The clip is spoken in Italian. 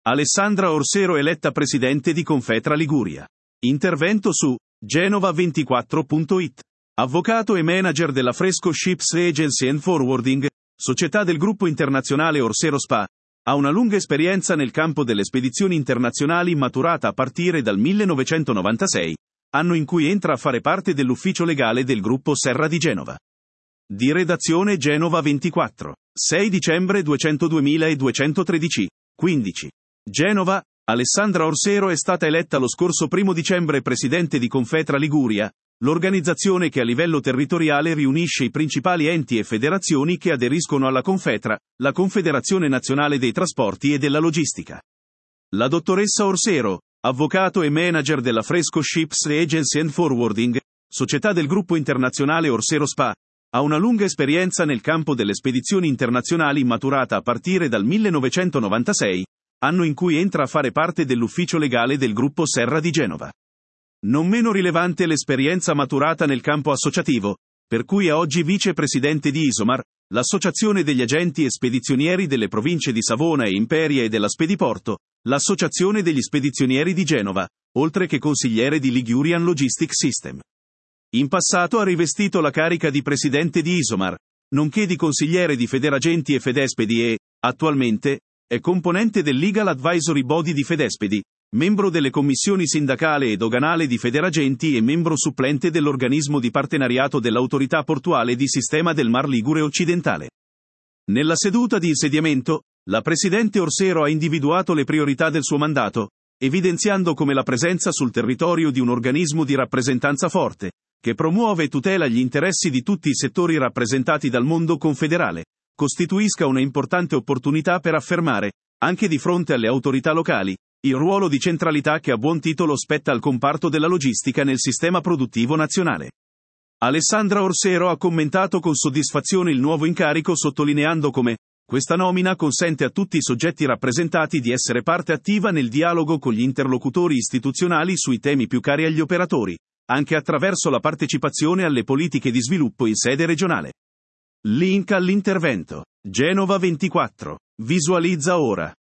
Alessandra Orsero eletta presidente di Confetra Liguria. Intervento su Genova24.it. Avvocato e manager della Fresco Ships Agency and Forwarding, società del gruppo internazionale Orsero SpA, ha una lunga esperienza nel campo delle spedizioni internazionali maturata a partire dal 1996, anno in cui entra a fare parte dell'ufficio legale del gruppo Serra di Genova. Di redazione Genova 24. 6 dicembre 202.213. 15. Genova, Alessandra Orsero è stata eletta lo scorso 1 dicembre presidente di Confetra Liguria, l'organizzazione che a livello territoriale riunisce i principali enti e federazioni che aderiscono alla Confetra, la Confederazione Nazionale dei Trasporti e della Logistica. La dottoressa Orsero, avvocato e manager della Fresco Ships Agency and Forwarding, società del gruppo internazionale Orsero SpA, ha una lunga esperienza nel campo delle spedizioni internazionali maturata a partire dal 1996, anno in cui entra a fare parte dell'ufficio legale del gruppo Serra di Genova. Non meno rilevante l'esperienza maturata nel campo associativo, per cui è oggi vicepresidente di Isomar, l'associazione degli agenti e spedizionieri delle province di Savona e Imperia e della Spediporto, l'associazione degli spedizionieri di Genova, oltre che consigliere di Ligurian Logistic System. In passato ha rivestito la carica di presidente di Isomar, nonché di consigliere di Federagenti e Fedespedi e, attualmente, è componente del Legal Advisory Body di Fedespedi, membro delle commissioni sindacale e doganale di Federagenti e membro supplente dell'organismo di partenariato dell'autorità portuale di sistema del Mar Ligure Occidentale. Nella seduta di insediamento, la presidente Orsero ha individuato le priorità del suo mandato, evidenziando come la presenza sul territorio di un organismo di rappresentanza forte, che promuove e tutela gli interessi di tutti i settori rappresentati dal mondo confederale, costituisca una importante opportunità per affermare, anche di fronte alle autorità locali, il ruolo di centralità che a buon titolo spetta al comparto della logistica nel sistema produttivo nazionale. Alessandra Orsero ha commentato con soddisfazione il nuovo incarico sottolineando come questa nomina consente a tutti i soggetti rappresentati di essere parte attiva nel dialogo con gli interlocutori istituzionali sui temi più cari agli operatori, anche attraverso la partecipazione alle politiche di sviluppo in sede regionale. Link all'intervento. Genova 24. Visualizza ora.